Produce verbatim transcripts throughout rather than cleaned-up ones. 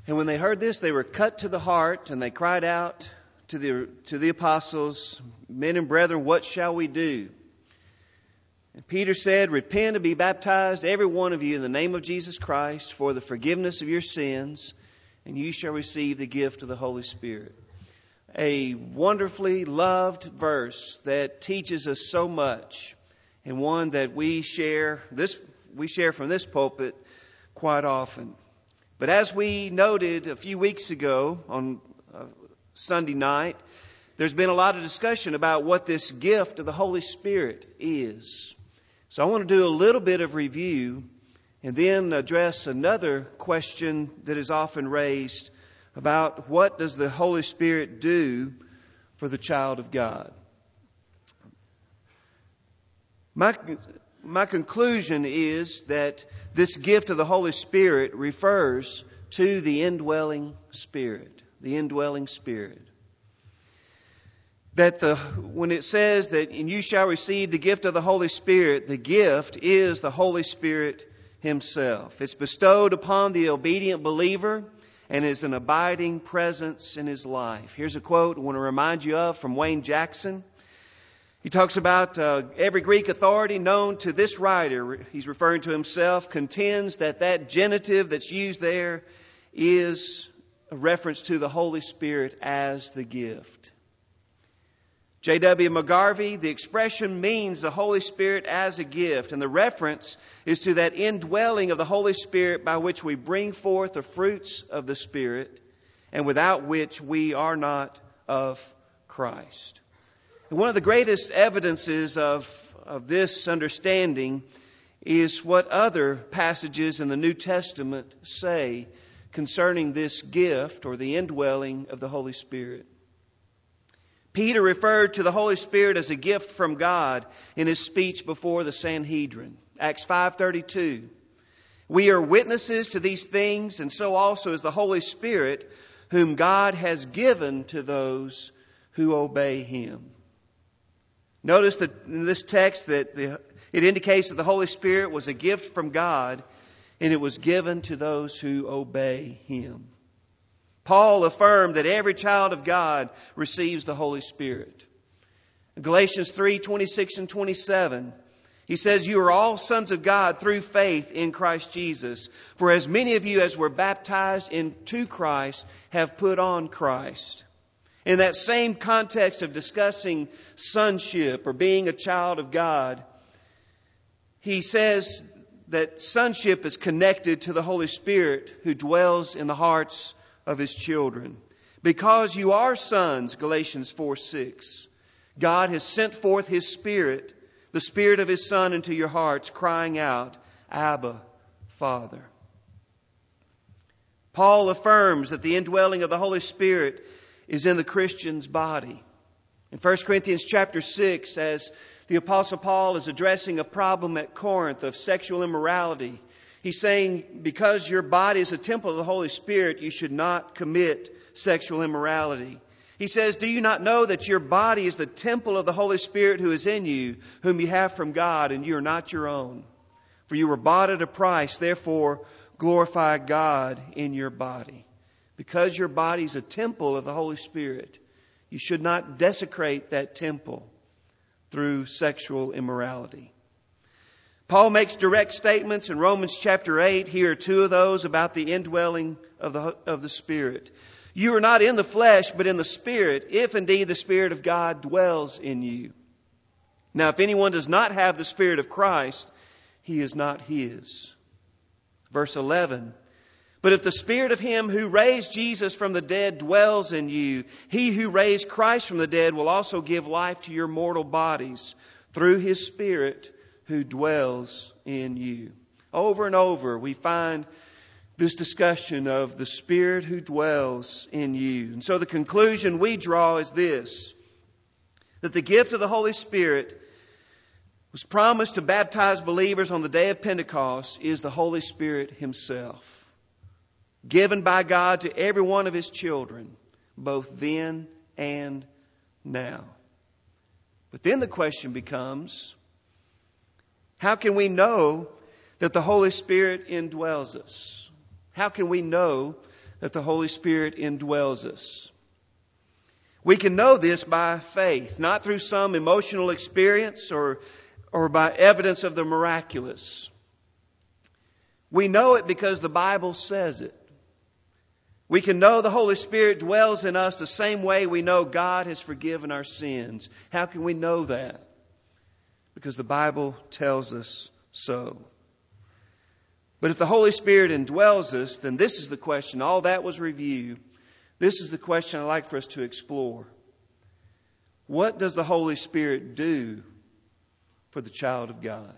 And when they heard this, they were cut to the heart, and they cried out to the to the apostles, "Men and brethren, what shall we do?" And Peter said, "Repent and be baptized, every one of you, in the name of Jesus Christ, for the forgiveness of your sins, and you shall receive the gift of the Holy Spirit." A wonderfully loved verse that teaches us so much, and one that we share this we share from this pulpit quite often. But as we noted a few weeks ago on uh, Sunday night, there's been a lot of discussion about what this gift of the Holy Spirit is. So I want to do a little bit of review and then address another question that is often raised about what does the Holy Spirit do for the child of God. My My conclusion is that this gift of the Holy Spirit refers to the indwelling Spirit. The indwelling Spirit. That the when it says that "and you shall receive the gift of the Holy Spirit," the gift is the Holy Spirit Himself. It's bestowed upon the obedient believer and is an abiding presence in his life. Here's a quote I want to remind you of from Wayne Jackson. He talks about uh, every Greek authority known to this writer, he's referring to himself, contends that that genitive that's used there is a reference to the Holy Spirit as the gift. J W McGarvey, the expression means the Holy Spirit as a gift, and the reference is to that indwelling of the Holy Spirit by which we bring forth the fruits of the Spirit, and without which we are not of Christ. And one of the greatest evidences of, of this understanding is what other passages in the New Testament say concerning this gift or the indwelling of the Holy Spirit. Peter referred to the Holy Spirit as a gift from God in his speech before the Sanhedrin. Acts five thirty-two. We are witnesses to these things, and so also is the Holy Spirit, whom God has given to those who obey Him. Notice that in this text that the, it indicates that the Holy Spirit was a gift from God, and it was given to those who obey Him. Paul affirmed that every child of God receives the Holy Spirit. In Galatians three twenty-six and twenty-seven, he says, "You are all sons of God through faith in Christ Jesus. For as many of you as were baptized into Christ have put on Christ." In that same context of discussing sonship or being a child of God, he says that sonship is connected to the Holy Spirit who dwells in the hearts of His children. Because you are sons, Galatians four six, God has sent forth His Spirit, the Spirit of His Son, into your hearts, crying out, "Abba, Father." Paul affirms that the indwelling of the Holy Spirit is in the Christian's body. In First Corinthians chapter six, as the Apostle Paul is addressing a problem at Corinth of sexual immorality, he's saying, because your body is a temple of the Holy Spirit, you should not commit sexual immorality. He says, "Do you not know that your body is the temple of the Holy Spirit who is in you, whom you have from God, and you are not your own? For you were bought at a price, therefore glorify God in your body." Because your body is a temple of the Holy Spirit, you should not desecrate that temple through sexual immorality. Paul makes direct statements in Romans chapter eight. Here are two of those about the indwelling of the, of the Spirit. "You are not in the flesh, but in the Spirit, if indeed the Spirit of God dwells in you. Now, if anyone does not have the Spirit of Christ, he is not His." Verse eleven. "But if the Spirit of Him who raised Jesus from the dead dwells in you, He who raised Christ from the dead will also give life to your mortal bodies through His Spirit who dwells in you." Over and over we find this discussion of the Spirit who dwells in you. And so the conclusion we draw is this, that the gift of the Holy Spirit was promised to baptize believers on the day of Pentecost is the Holy Spirit Himself, given by God to every one of His children, both then and now. But then the question becomes, how can we know that the Holy Spirit indwells us? How can we know that the Holy Spirit indwells us. We can know this by faith, not through some emotional experience or, or by evidence of the miraculous. We know it because the Bible says it. We can know the Holy Spirit dwells in us the same way we know God has forgiven our sins. How can we know that? Because the Bible tells us so. But if the Holy Spirit indwells us, then this is the question. All that was review. This is the question I'd like for us to explore. What does the Holy Spirit do for the child of God?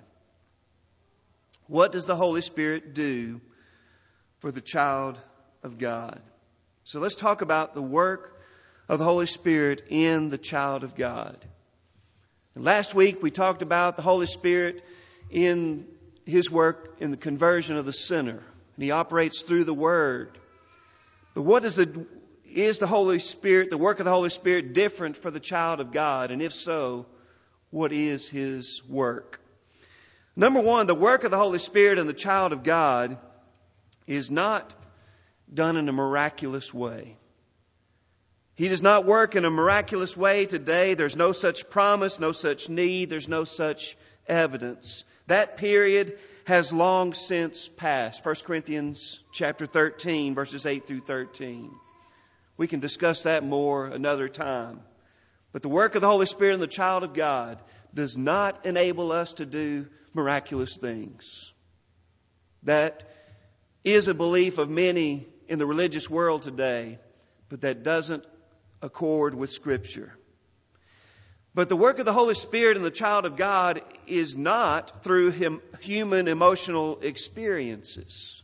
What does the Holy Spirit do for the child of God? So let's talk about the work of the Holy Spirit in the child of God. And last week we talked about the Holy Spirit in His work in the conversion of the sinner. And He operates through the Word. But what is the is the Holy Spirit, the work of the Holy Spirit, different for the child of God? And if so, what is His work? Number one, the work of the Holy Spirit in the child of God is not done in a miraculous way. He does not work in a miraculous way today. There's no such promise, no such need, there's no such evidence. That period has long since passed. First Corinthians chapter thirteen, verses eight through thirteen. We can discuss that more another time. But the work of the Holy Spirit in the child of God does not enable us to do miraculous things. That is a belief of many in the religious world today, but that doesn't accord with Scripture. But the work of the Holy Spirit in the child of God is not through him, human emotional experiences.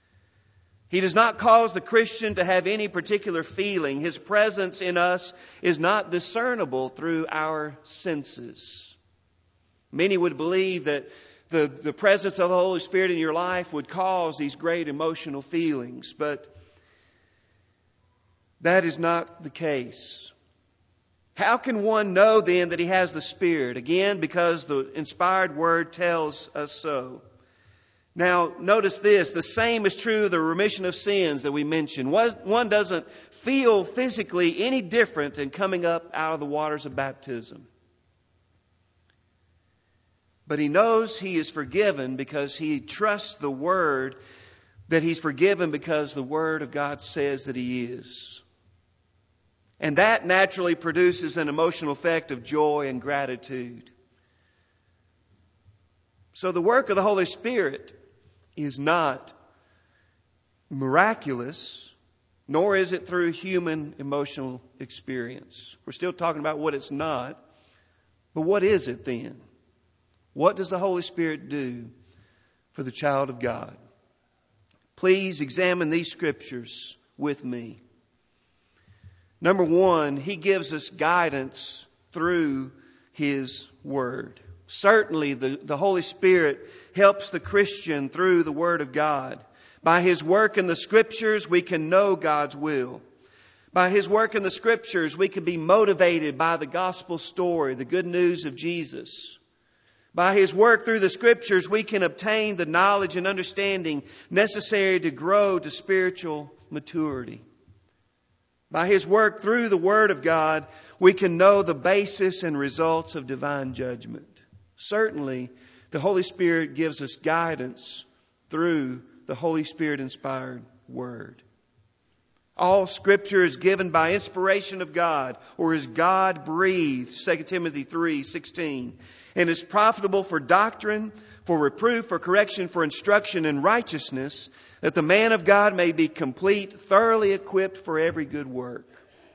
He does not cause the Christian to have any particular feeling. His presence in us is not discernible through our senses. Many would believe that the, the presence of the Holy Spirit in your life would cause these great emotional feelings, but that is not the case. How can one know then that he has the Spirit? Again, because the inspired Word tells us so. Now, notice this. The same is true of the remission of sins that we mentioned. One doesn't feel physically any different in coming up out of the waters of baptism. But he knows he is forgiven because he trusts the Word that he's forgiven because the Word of God says that he is. And that naturally produces an emotional effect of joy and gratitude. So the work of the Holy Spirit is not miraculous, nor is it through human emotional experience. We're still talking about what it's not. But what is it then? What does the Holy Spirit do for the child of God? Please examine these scriptures with me. Number one, He gives us guidance through His Word. Certainly, the, the Holy Spirit helps the Christian through the Word of God. By His work in the Scriptures, we can know God's will. By His work in the Scriptures, we can be motivated by the gospel story, the good news of Jesus. By His work through the Scriptures, we can obtain the knowledge and understanding necessary to grow to spiritual maturity. By His work through the Word of God, we can know the basis and results of divine judgment. Certainly, the Holy Spirit gives us guidance through the Holy Spirit-inspired Word. All Scripture is given by inspiration of God, or is God-breathed, Second Timothy three sixteen, and is profitable for doctrine, for reproof, for correction, for instruction in righteousness, that the man of God may be complete, thoroughly equipped for every good work.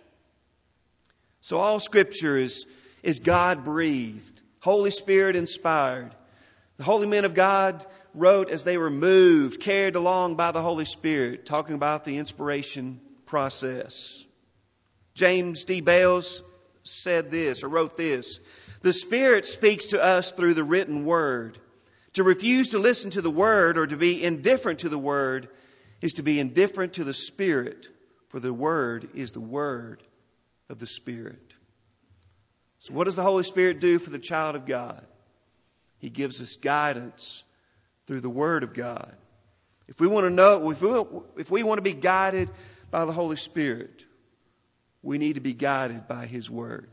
So all Scripture is, is God-breathed, Holy Spirit-inspired. The holy men of God wrote as they were moved, carried along by the Holy Spirit, talking about the inspiration process. James D. Bales said this, or wrote this: "The Spirit speaks to us through the written Word. To refuse to listen to the Word or to be indifferent to the Word is to be indifferent to the Spirit, for the Word is the Word of the Spirit." So what does the Holy Spirit do for the child of God? He gives us guidance through the Word of God. If we want to know, if we, if we want to be guided by the Holy Spirit, we need to be guided by His Word.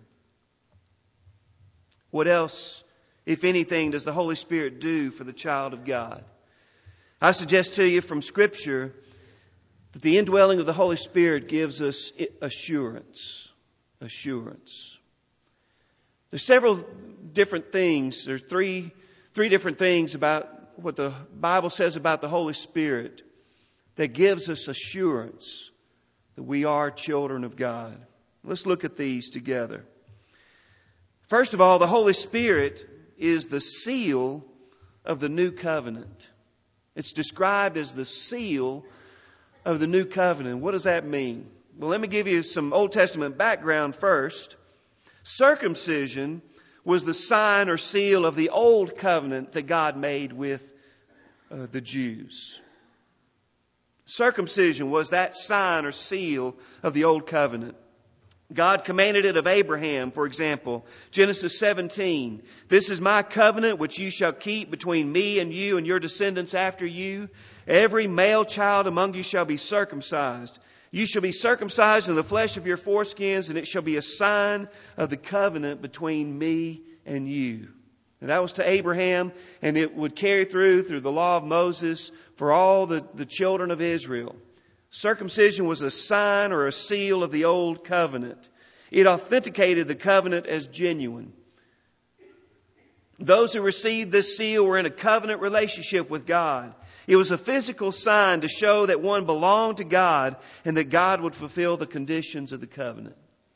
What else, if anything, does the Holy Spirit do for the child of God? I suggest to you from Scripture that the indwelling of the Holy Spirit gives us assurance. Assurance. There's several different things. There's three, three different things about what the Bible says about the Holy Spirit that gives us assurance that we are children of God. Let's look at these together. First of all, the Holy Spirit is the seal of the new covenant. It's described as the seal of the new covenant. What does that mean? Well, let me give you some Old Testament background first. Circumcision was the sign or seal of the old covenant that God made with uh, the Jews. Circumcision was that sign or seal of the old covenant. God commanded it of Abraham, for example. Genesis seventeen. This is my covenant which you shall keep between me and you and your descendants after you. Every male child among you shall be circumcised. You shall be circumcised in the flesh of your foreskins, and it shall be a sign of the covenant between me and you. And that was to Abraham, and it would carry through through the law of Moses for all the, the children of Israel. Circumcision was a sign or a seal of the old covenant. It authenticated the covenant as genuine. Those who received this seal were in a covenant relationship with God. It was a physical sign to show that one belonged to God and that God would fulfill the conditions of the covenant.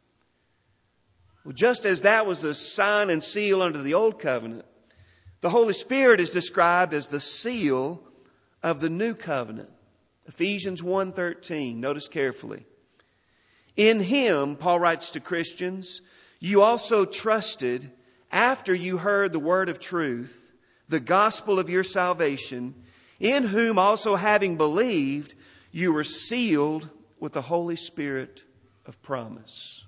Well, just as that was the sign and seal under the old covenant, the Holy Spirit is described as the seal of the new covenant. Ephesians one thirteen. Notice carefully. In Him, Paul writes to Christians, you also trusted after you heard the word of truth, the gospel of your salvation, in whom also having believed, you were sealed with the Holy Spirit of promise.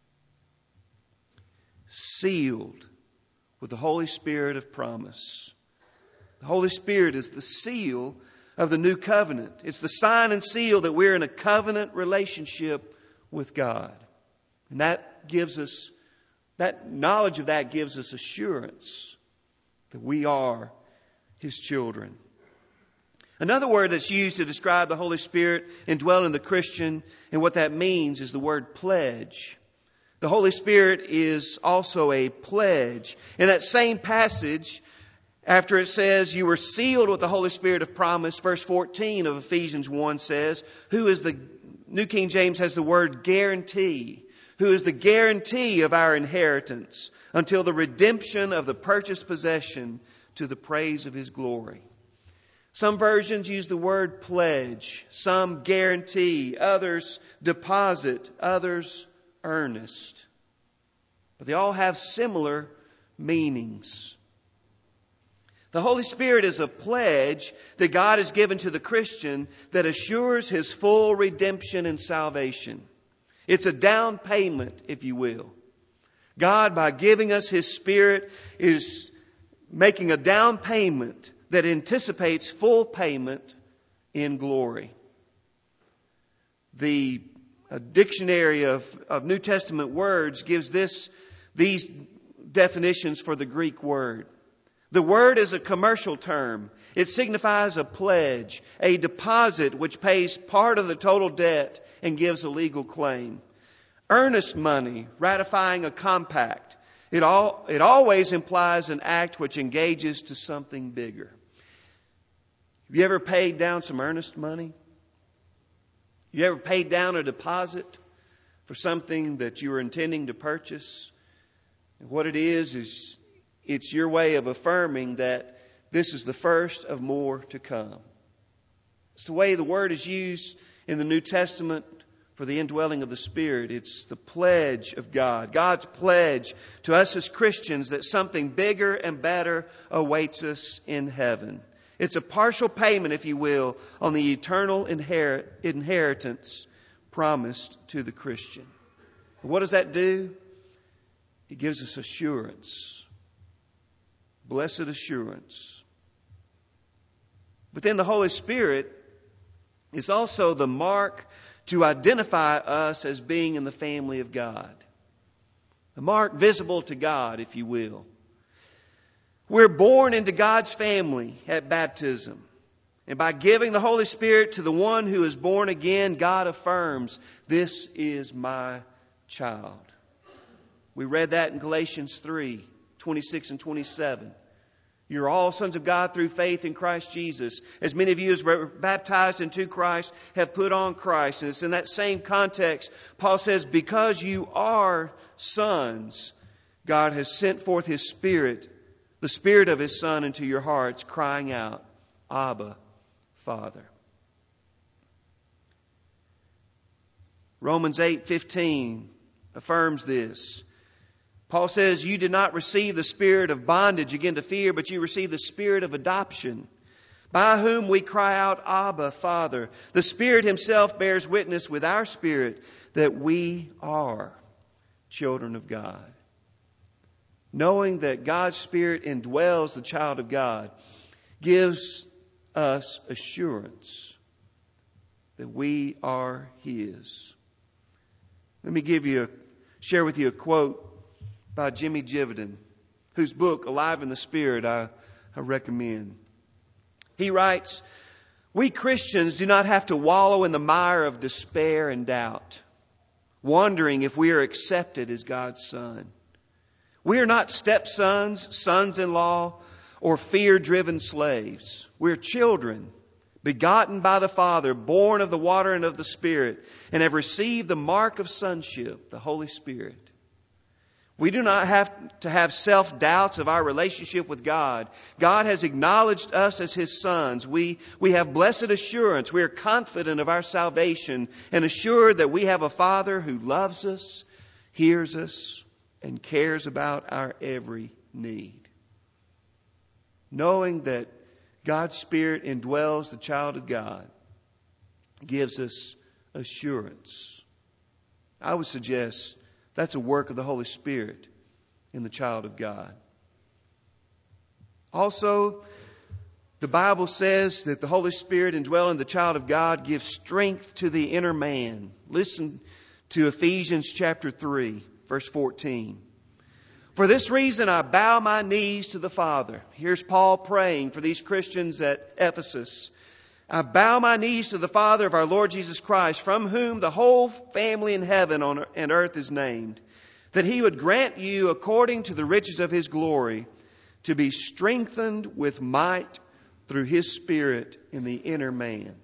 Sealed with the Holy Spirit of promise. The Holy Spirit is the seal of the new covenant. It's the sign and seal that we're in a covenant relationship with God. And that gives us, that knowledge of that gives us assurance that we are His children. Another word that's used to describe the Holy Spirit indwelling the Christian and what that means is the word pledge. The Holy Spirit is also a pledge. In that same passage, after it says you were sealed with the Holy Spirit of promise, verse fourteen of Ephesians one says, who is the, New King James has the word guarantee, who is the guarantee of our inheritance until the redemption of the purchased possession to the praise of His glory. Some versions use the word pledge, some guarantee, others deposit, others earnest. But they all have similar meanings. The Holy Spirit is a pledge that God has given to the Christian that assures his full redemption and salvation. It's a down payment, if you will. God, by giving us His Spirit, is making a down payment that anticipates full payment in glory. The a dictionary of, of New Testament words gives this these definitions for the Greek word. The word is a commercial term. It signifies a pledge, a deposit which pays part of the total debt and gives a legal claim. Earnest money, ratifying a compact. It all it always implies an act which engages to something bigger. Have you ever paid down some earnest money? You ever paid down a deposit for something that you were intending to purchase? And what it is, is it's your way of affirming that this is the first of more to come. It's the way the word is used in the New Testament for the indwelling of the Spirit. It's the pledge of God. God's pledge to us as Christians that something bigger and better awaits us in heaven. It's a partial payment, if you will, on the eternal inherit, inheritance promised to the Christian. And what does that do? It gives us assurance. Blessed assurance. But then the Holy Spirit It's also the mark to identify us as being in the family of God. The mark visible to God, if you will. We're born into God's family at baptism. And by giving the Holy Spirit to the one who is born again, God affirms, "This is my child." We read that in Galatians three, twenty-six and twenty-seven. You're all sons of God through faith in Christ Jesus. As many of you as were baptized into Christ have put on Christ. And it's in that same context, Paul says, because you are sons, God has sent forth His Spirit, the Spirit of His Son, into your hearts, crying out, "Abba, Father." Romans eight fifteen affirms this. Paul says, "You did not receive the spirit of bondage again to fear, but you received the spirit of adoption, by whom we cry out, Abba, Father." The Spirit Himself bears witness with our spirit that we are children of God. Knowing that God's Spirit indwells the child of God gives us assurance that we are His. Let me give you a, share with you a quote by Jimmy Jividan, whose book, Alive in the Spirit, I, I recommend. He writes, "We Christians do not have to wallow in the mire of despair and doubt, wondering if we are accepted as God's Son. We are not stepsons, sons-in-law, or fear-driven slaves. We're children, begotten by the Father, born of the water and of the Spirit, and have received the mark of sonship, the Holy Spirit. We do not have to have self-doubts of our relationship with God. God has acknowledged us as His sons. We, we have blessed assurance. We are confident of our salvation and assured that we have a Father who loves us, hears us, and cares about our every need." Knowing that God's Spirit indwells the child of God gives us assurance. I would suggest that's a work of the Holy Spirit in the child of God. Also, the Bible says that the Holy Spirit indwelling the child of God gives strength to the inner man. Listen to Ephesians chapter three, verse fourteen. "For this reason I bow my knees to the Father." Here's Paul praying for these Christians at Ephesus. "I bow my knees to the Father of our Lord Jesus Christ, from whom the whole family in heaven and earth is named, that He would grant you, according to the riches of His glory, to be strengthened with might through His Spirit in the inner man."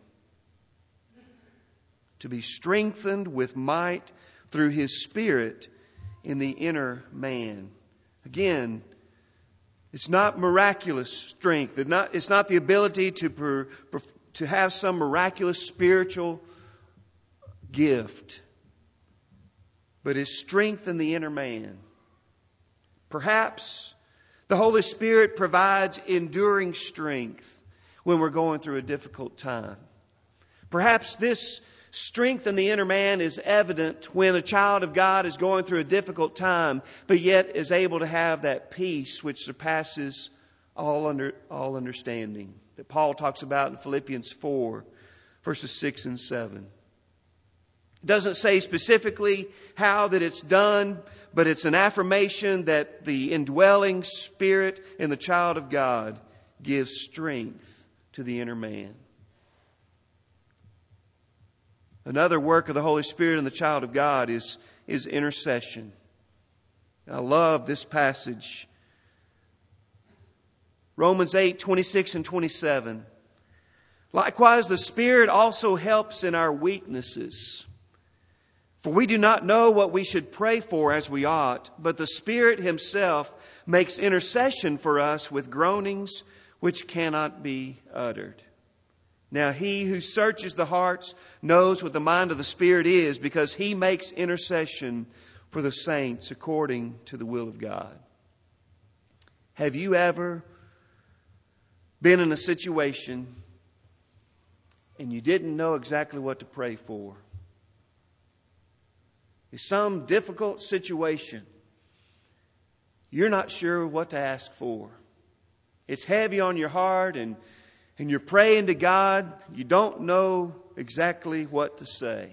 To be strengthened with might through His Spirit in the inner man. Again, it's not miraculous strength. It's not, it's not the ability to per, per, to have some miraculous spiritual gift, but it's strength in the inner man. Perhaps the Holy Spirit provides enduring strength when we're going through a difficult time. Perhaps this strength in the inner man is evident when a child of God is going through a difficult time, but yet is able to have that peace which surpasses all under all understanding, that Paul talks about in Philippians four, verses six and seven. It doesn't say specifically how that it's done, but it's an affirmation that the indwelling Spirit in the child of God gives strength to the inner man. Another work of the Holy Spirit in the child of God is, is intercession. And I love this passage. Romans eight, twenty-six and twenty-seven. "Likewise, the Spirit also helps in our weaknesses. For we do not know what we should pray for as we ought, but the Spirit Himself makes intercession for us with groanings which cannot be uttered. Now He who searches the hearts knows what the mind of the Spirit is, because He makes intercession for the saints according to the will of God." Have you ever been in a situation and you didn't know exactly what to pray for? It's some difficult situation. You're not sure what to ask for. It's heavy on your heart, and and you're praying to God, you don't know exactly what to say.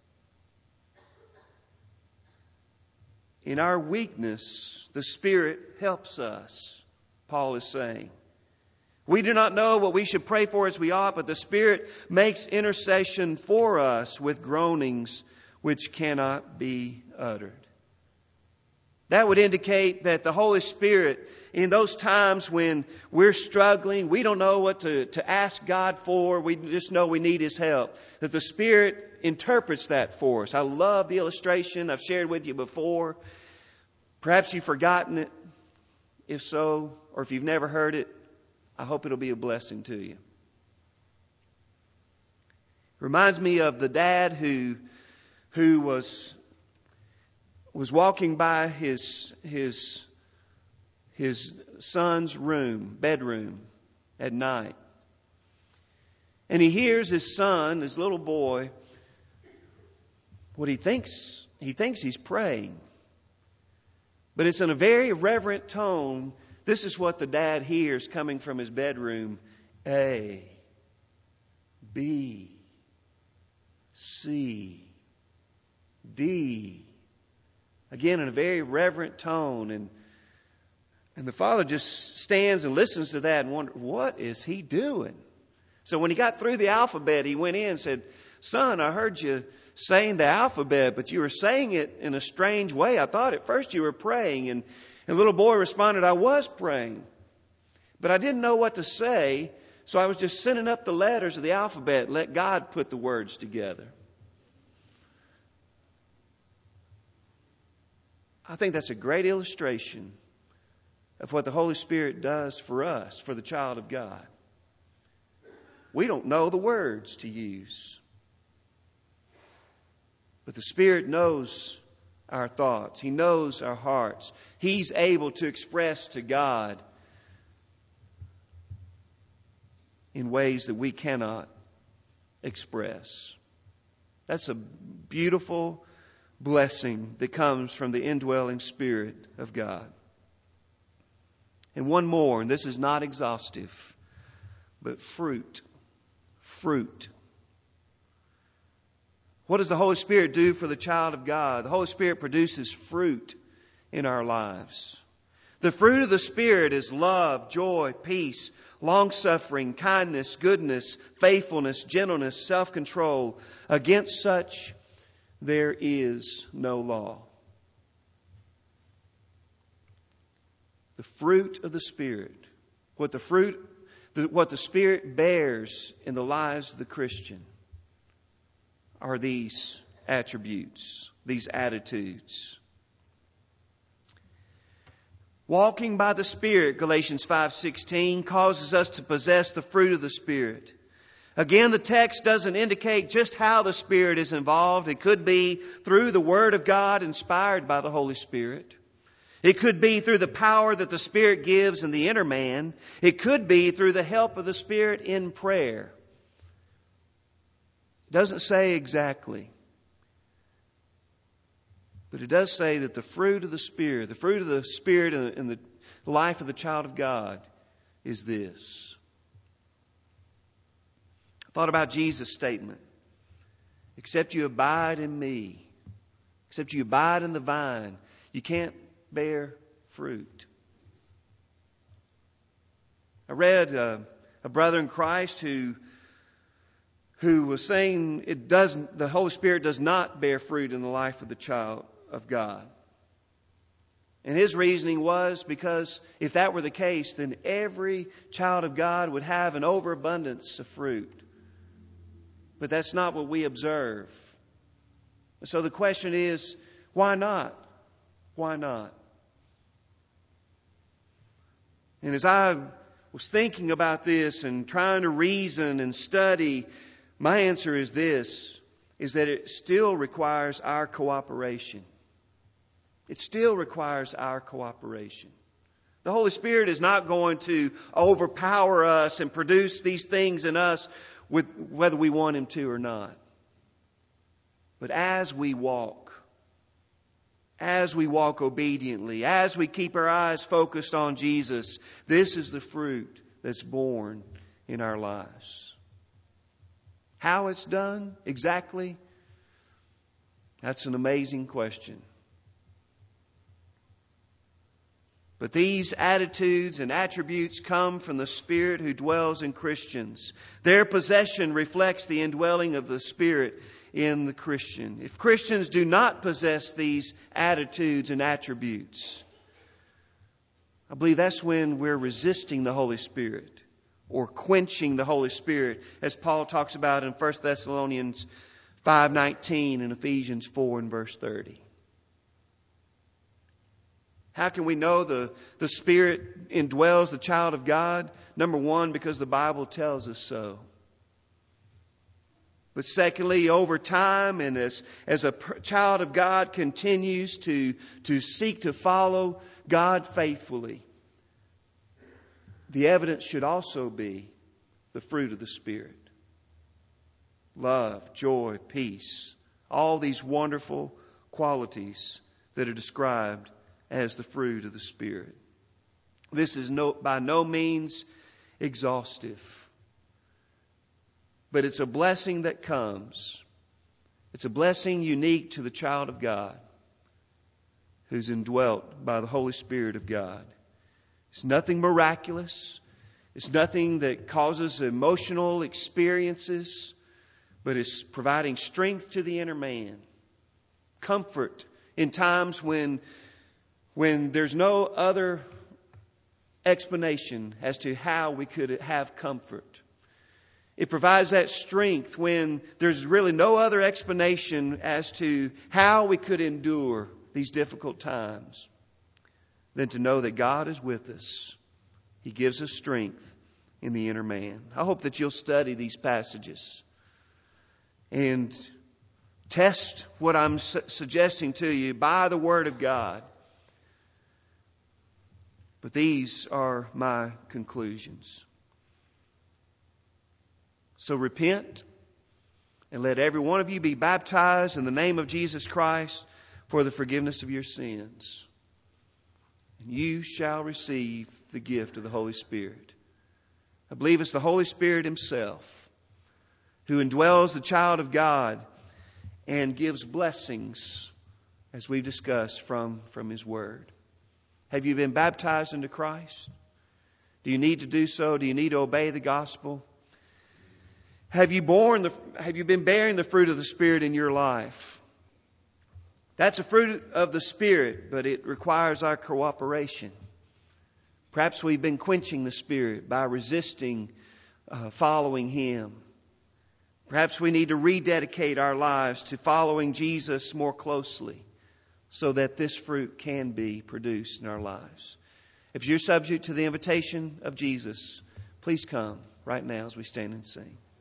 In our weakness, the Spirit helps us, Paul is saying. We do not know what we should pray for as we ought, but the Spirit makes intercession for us with groanings which cannot be uttered. That would indicate that the Holy Spirit, in those times when we're struggling, we don't know what to, to ask God for, we just know we need His help, that the Spirit interprets that for us. I love the illustration I've shared with you before. Perhaps you've forgotten it. If so, or if you've never heard it, I hope it'll be a blessing to you. It reminds me of the dad who who was was walking by his his his son's room, bedroom at night. And he hears his son, his little boy, what he thinks he thinks he's praying. But it's in a very reverent tone. This is what the dad hears coming from his bedroom. A, B, C, D. Again, in a very reverent tone. And, and the father just stands and listens to that and wonders, what is he doing? So when he got through the alphabet, he went in and said, son, I heard you saying the alphabet, but you were saying it in a strange way. I thought at first you were praying. And And the little boy responded, I was praying, but I didn't know what to say, so I was just sending up the letters of the alphabet, let God put the words together. I think that's a great illustration of what the Holy Spirit does for us, for the child of God. We don't know the words to use, but the Spirit knows our thoughts. He knows our hearts. He's able to express to God in ways that we cannot express. That's a beautiful blessing that comes from the indwelling Spirit of God. And one more, and this is not exhaustive, but fruit. Fruit. What does the Holy Spirit do for the child of God? The Holy Spirit produces fruit in our lives. The fruit of the Spirit is love, joy, peace, long-suffering, kindness, goodness, faithfulness, gentleness, self-control. Against such there is no law. The fruit of the Spirit, what the fruit, what the Spirit bears in the lives of the Christian, are these attributes, these attitudes. Walking by the Spirit, Galatians five sixteen, causes us to possess the fruit of the Spirit. Again, the text doesn't indicate just how the Spirit is involved. It could be through the Word of God inspired by the Holy Spirit. It could be through the power that the Spirit gives in the inner man. It could be through the help of the Spirit in prayer. It doesn't say exactly. But it does say that the fruit of the Spirit, the fruit of the Spirit in the life of the child of God is this. I thought about Jesus' statement. Except you abide in me, except you abide in the vine, you can't bear fruit. I read uh, a brother in Christ who who was saying it doesn't. The Holy Spirit does not bear fruit in the life of the child of God. And his reasoning was because if that were the case, then every child of God would have an overabundance of fruit. But that's not what we observe. So the question is, why not? Why not? And as I was thinking about this and trying to reason and study, my answer is this, is that it still requires our cooperation. It still requires our cooperation. The Holy Spirit is not going to overpower us and produce these things in us with whether we want Him to or not. But as we walk, as we walk obediently, as we keep our eyes focused on Jesus, this is the fruit that's born in our lives. How it's done exactly, that's an amazing question. But these attitudes and attributes come from the Spirit who dwells in Christians. Their possession reflects the indwelling of the Spirit in the Christian. If Christians do not possess these attitudes and attributes, I believe that's when we're resisting the Holy Spirit or quenching the Holy Spirit, as Paul talks about in First Thessalonians five nineteen and Ephesians four and verse thirty. How can we know the, the Spirit indwells the child of God? Number one, because the Bible tells us so. But secondly, over time and as, as a child of God continues to, to seek to follow God faithfully, the evidence should also be the fruit of the Spirit. Love, joy, peace, all these wonderful qualities that are described as the fruit of the Spirit. This is no, by no means exhaustive, but it's a blessing that comes. It's a blessing unique to the child of God who's indwelt by the Holy Spirit of God. It's nothing miraculous. It's nothing that causes emotional experiences, but it's providing strength to the inner man, comfort in times when When there's no other explanation as to how we could have comfort. It provides that strength when there's really no other explanation as to how we could endure these difficult times than to know that God is with us. He gives us strength in the inner man. I hope that you'll study these passages and test what I'm su- suggesting to you by the Word of God. But these are my conclusions. So repent and let every one of you be baptized in the name of Jesus Christ for the forgiveness of your sins. And you shall receive the gift of the Holy Spirit. I believe it's the Holy Spirit Himself who indwells the child of God and gives blessings, as we've discussed, from, from His Word. Have you been baptized into Christ? Do you need to do so? Do you need to obey the gospel? Have you borne the, have you been bearing the fruit of the Spirit in your life? That's a fruit of the Spirit, but it requires our cooperation. Perhaps we've been quenching the Spirit by resisting uh, following Him. Perhaps we need to rededicate our lives to following Jesus more closely, so that this fruit can be produced in our lives. If you're subject to the invitation of Jesus, please come right now as we stand and sing.